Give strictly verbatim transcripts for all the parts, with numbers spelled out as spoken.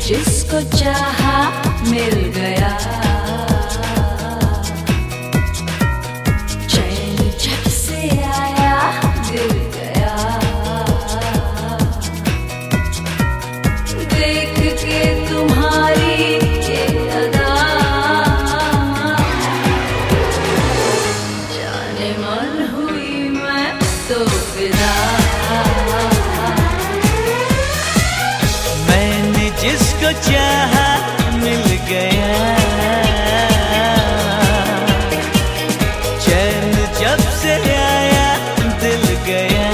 जिसको चाहा मिल गया, चैन जब से आया दिल गया, देख के तुम्हारी ये अदा, जाने मन हुई मैं तो फिदा। जिसको चाहा मिल गया, चैन जब से आया दिल गया,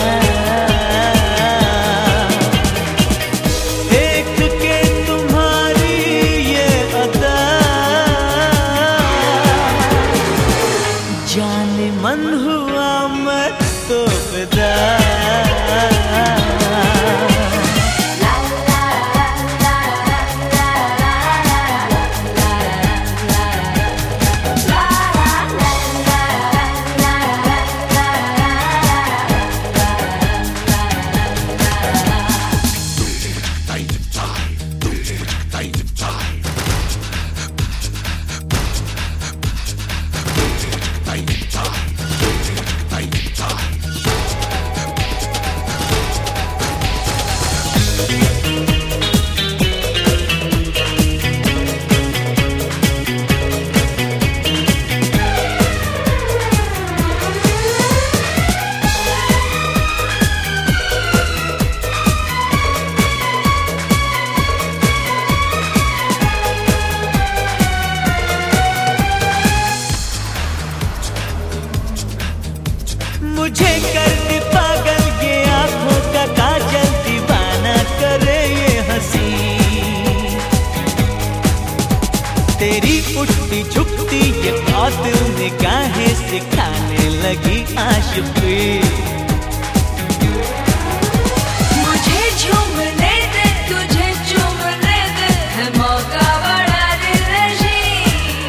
देख के तुम्हारी ये अदा, जाने मन हुआ मैं तो फिदा। मुझे कर दे पागल ये आँखों का काजल, दीवाना करे ये हंसी, तेरी उठती झुकती ये कातिल निगाहें सिखाने लगी आशिकी। मुझे झूमने दे तुझे चूमने दे, है मौका बड़ा दिलनशीं,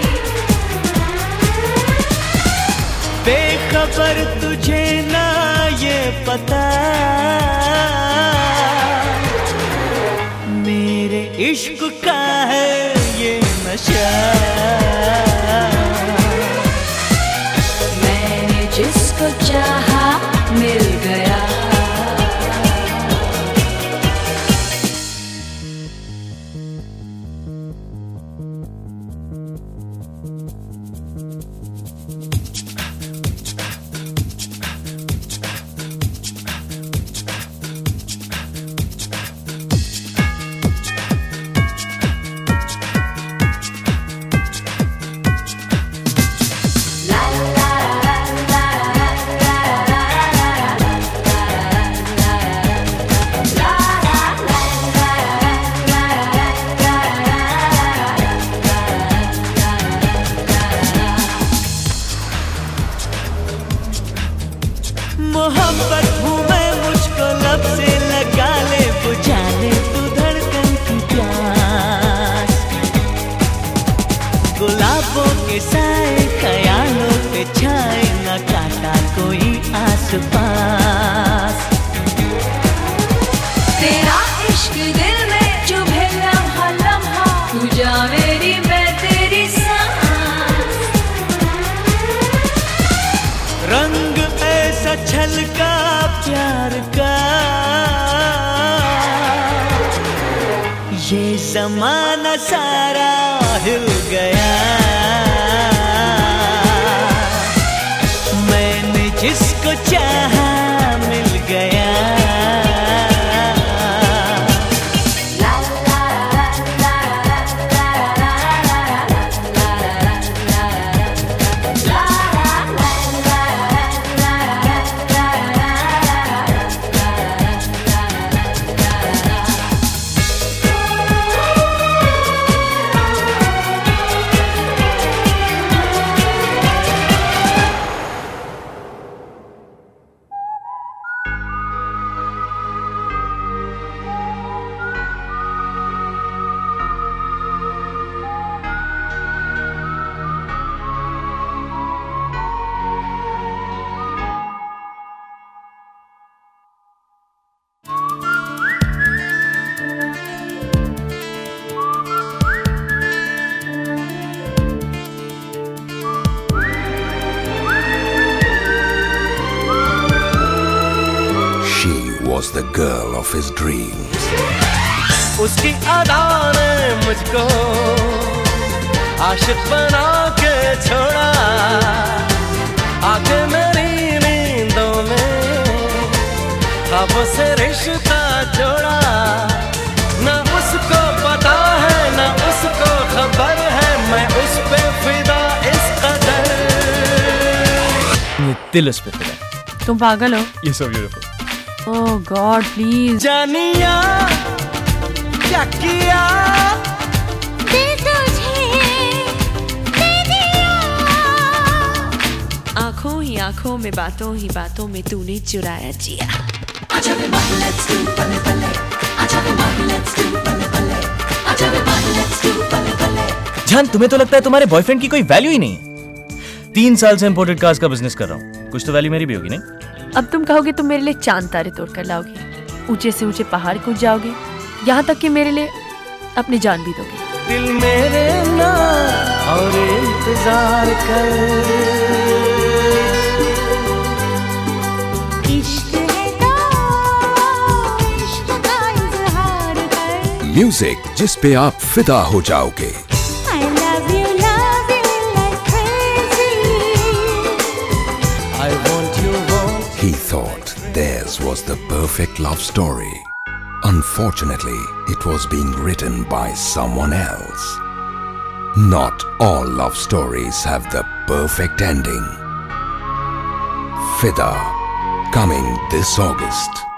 बेखबर तुझे ना ये पता, मेरे इश्क का है ये नशा, मैंने जिसको चाहा मिल गया। मोहब्बत हूँ मैं, मुझको लब से लगा ले, बुझा ले तू धड़कन की प्यास, गुलाबों के साए ख्यालों पे छाए, न काटा कोई आस पास, तेरा इश्क दिल में चुभे लम्हा लम्हा, तू जा मेरी मैं तेरी सांस, रंग ऐसा छलका प्यार का, ये ज़माना सारा हिल गया, मैंने जिसको चाहा मिल गया। the girl of his dreams. उसकी अदा ने मुझको आशिक बना के छोड़ा, आके मेरी नींदों में ख्वाबों से रिश्ता जोड़ा। ना उसको पता है ना उसको खबर है, मैं उस पे फिदा इस कदर। ये दिल उस पे फिदा। तुम पागल हो? ये so beautiful। Oh God please. जानिया क्या किया दिल तुझे दे दिया, आंखों ही आंखों में बातों ही बातों में तूने चुराया जिया। आजा वे माही लेट्स डू बल्ले बल्ले, आजा वे माही लेट्स डू बल्ले बल्ले, आजा वे माही लेट्स डू बल्ले बल्ले। जान, तुम्हें तो लगता है तुम्हारे बॉयफ्रेंड की कोई वैल्यू ही नहीं है। तीन साल से इंपोर्टेड कार्स का बिजनेस कर रहा हूँ, कुछ तो वैल्यू मेरी भी होगी नहीं? अब तुम कहोगे तुम मेरे लिए चांद तारे तोड़ कर लाओगे, ऊंचे से ऊंचे पहाड़ कूद जाओगे, यहाँ तक कि मेरे लिए अपनी जान भी दोगे। दिल मेरे ना और इंतजार कर, इश्क है तो इश्क का इजहार कर। म्यूजिक जिस पे आप फिदा हो जाओगे। I love you, love you like crazy. I want you want। He thought theirs was the perfect love story. Unfortunately, it was being written by someone else. Not all love stories have the perfect ending. Fida, coming this August.